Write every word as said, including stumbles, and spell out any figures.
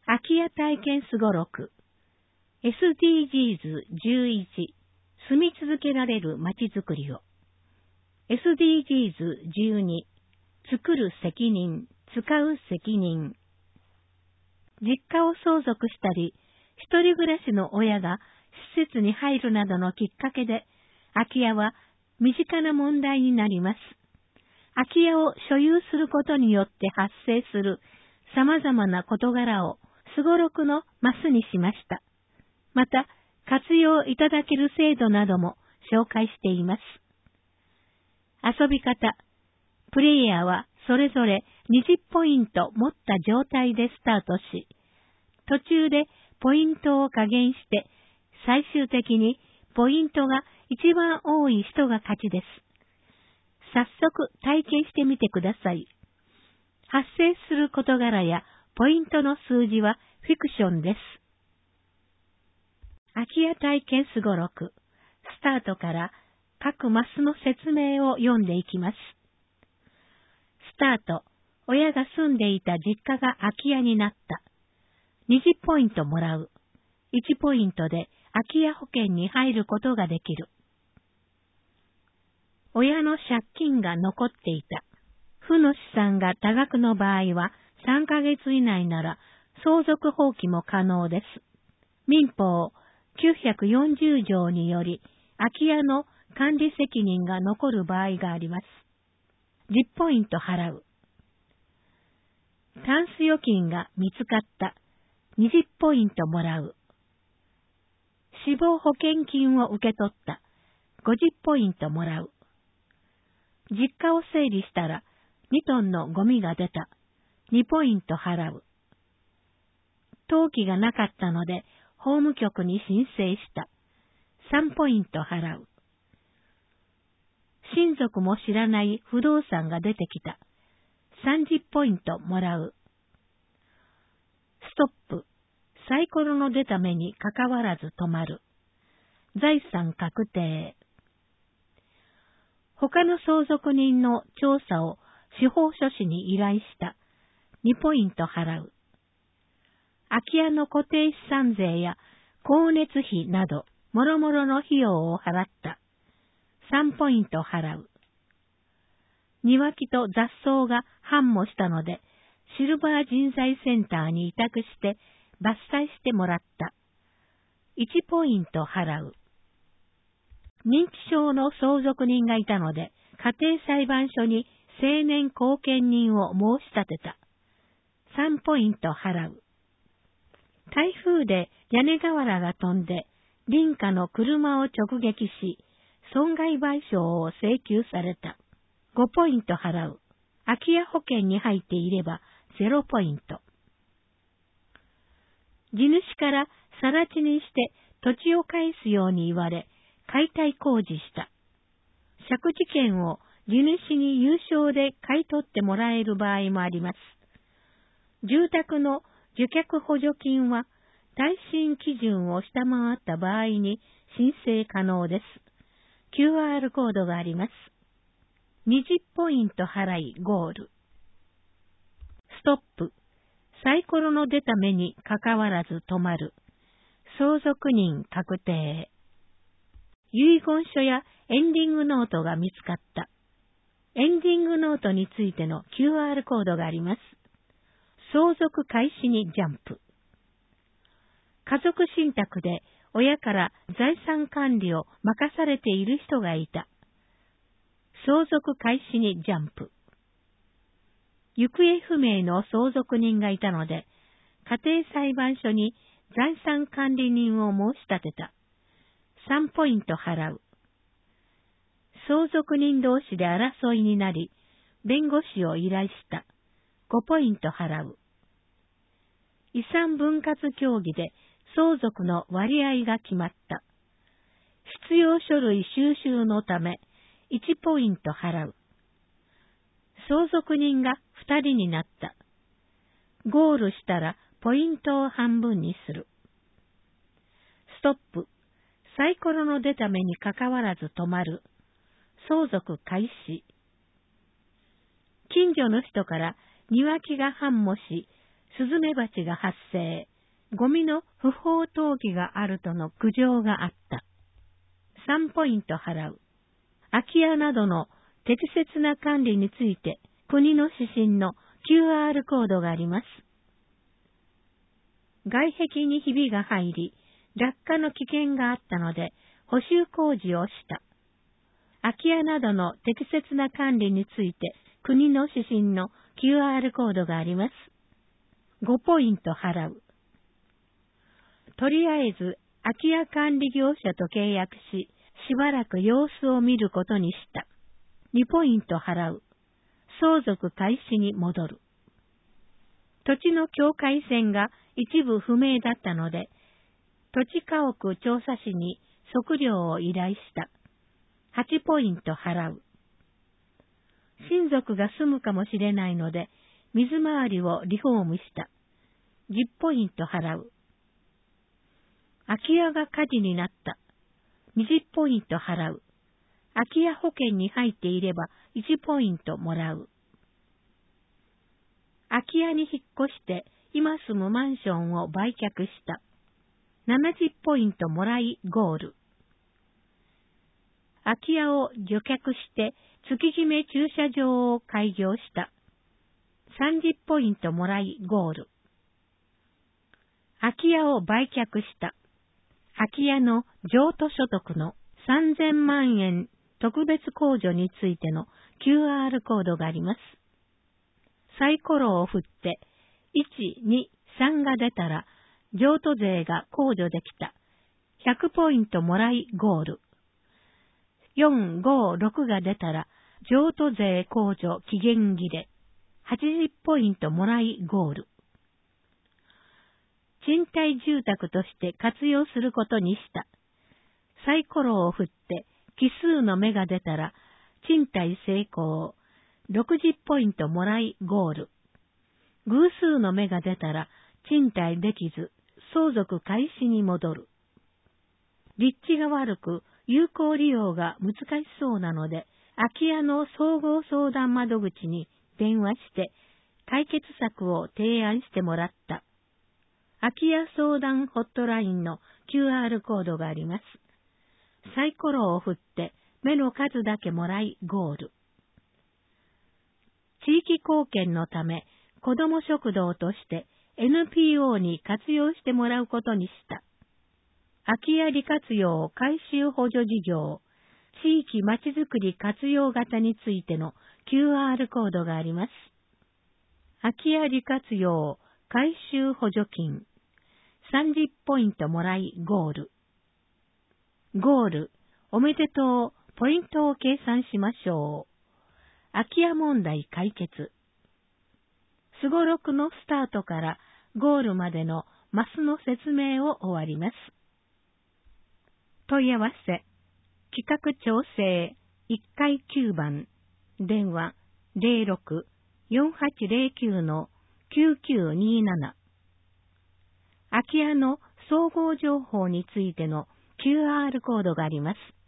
空き家体験すごろく エスディージーズじゅういち 住み続けられるまちづくりを エスディージーズじゅうに 作る責任、使う責任。実家を相続したり、一人暮らしの親が施設に入るなどのきっかけで、空き家は身近な問題になります。空き家を所有することによって発生する様々な事柄をすごろくのマスにしました。また、活用いただける制度なども紹介しています。遊び方。プレイヤーはそれぞれにじゅっポイント持った状態でスタートし、途中でポイントを加減して、最終的にポイントが一番多い人が勝ちです。早速体験してみてください。発生する事柄やポイントの数字はフィクションです。空き家体験すごろく。スタートから各マスの説明を読んでいきます。スタート。親が住んでいた実家が空き家になった。にじゅっポイントもらう。いちポイントで空き家保険に入ることができる。親の借金が残っていた。負の資産が多額の場合はさんかげつ以内なら相続放棄も可能です。民法きゅうひゃくよんじゅうじょうにより空き家の管理責任が残る場合があります。じゅっポイント払う。タンス預金が見つかった。にじゅっポイントもらう。死亡保険金を受け取った。ごじゅっポイントもらう。実家を整理したらにトンのゴミが出た。にポイント払う。登記がなかったので法務局に申請した。さんポイント払う。親族も知らない不動産が出てきた。さんじゅっポイントもらう。ストップ。サイコロの出た目にかかわらず止まる。財産確定。他の相続人の調査を司法書士に依頼した。にポイント払う。空き家の固定資産税や光熱費など、もろもろの費用を払った。さんポイント払う。庭木と雑草が繁茂したので、シルバー人材センターに委託して伐採してもらった。いちポイント払う。認知症の相続人がいたので、家庭裁判所に成年後見人を申し立てた。さんポイント払う。台風で屋根瓦が飛んで、隣家の車を直撃し、損害賠償を請求された。ごポイント払う。空き家保険に入っていればゼロポイント。地主から更地にして土地を返すように言われ、解体工事した。借地権を地主に有償で買い取ってもらえる場合もあります。住宅の受却補助金は耐震基準を下回った場合に申請可能です。キューアール コードがあります。にじゅっポイント払いゴール。ストップ。サイコロの出た目にかかわらず止まる。相続人確定。遺言書やエンディングノートが見つかった。エンディングノートについての キューアール コードがあります。相続開始にジャンプ。家族信託で親から財産管理を任されている人がいた。相続開始にジャンプ。行方不明の相続人がいたので、家庭裁判所に財産管理人を申し立てた。さんポイント払う。相続人同士で争いになり、弁護士を依頼した。ごポイント払う。遺産分割協議で相続の割合が決まった。必要書類収集のためいちポイント払う。相続人がふたりになった。ゴールしたらポイントを半分にする。ストップ。サイコロの出た目にかかわらず止まる。相続開始。近所の人から庭木が繁茂し、 スズメバチが発生、ゴミの不法投棄があるとの苦情があった。さんポイント払う。空き家などの適切な管理について国の指針の キューアール コードがあります。外壁にひびが入り、落下の危険があったので補修工事をした。空き家などの適切な管理について国の指針の キューアール コードがあります。ごポイント払う。とりあえず空き家管理業者と契約し、しばらく様子を見ることにした。にポイント払う。相続開始に戻る。土地の境界線が一部不明だったので、土地家屋調査士に測量を依頼した。はちポイント払う。親族が住むかもしれないので、水回りをリフォームした。じゅっポイント払う。空き家が火事になった。にじゅっポイント払う。空き家保険に入っていればいちポイントもらう。空き家に引っ越して今住むマンションを売却した。ななじゅっポイントもらいゴール。空き家を除却して月決め駐車場を開業した。さんじゅっポイントもらいゴール。空き家を売却した。空き家の譲渡所得のさんぜんまんえん特別控除についての キューアール コードがあります。サイコロを振っていち、に、さんが出たら譲渡税が控除できた。ひゃくポイントもらいゴール。よん、ご、ろくが出たら譲渡税控除期限切れ。はちじゅっポイントもらいゴール。賃貸住宅として活用することにした。サイコロを振って奇数の目が出たら賃貸成功。ろくじゅっポイントもらいゴール。偶数の目が出たら賃貸できず相続開始に戻る。立地が悪く有効利用が難しそうなので空き家の総合相談窓口に電話して解決策を提案してもらった。空き家相談ホットラインの キューアール コードがあります。サイコロを振って目の数だけもらいゴール。地域貢献のため子ども食堂として エヌピーオー に活用してもらうことにした。空き家利活用改修補助事業、地域まちづくり活用型についての キューアール コードがあります。空き家利活用改修補助金、さんじゅっポイントもらいゴール。ゴール、おめでとう、ポイントを計算しましょう。空き家問題解決。すごろくのスタートからゴールまでのマスの説明を終わります。問い合わせ、企画調整いっかいきゅうばん、電話 ゼロろく よんはちゼロきゅう きゅうきゅうになな。空き家の総合情報についての キューアール コードがあります。